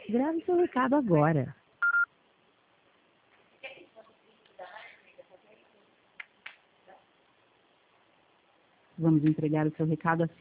Grave seu recado agora. Vamos entregar o seu recado assim.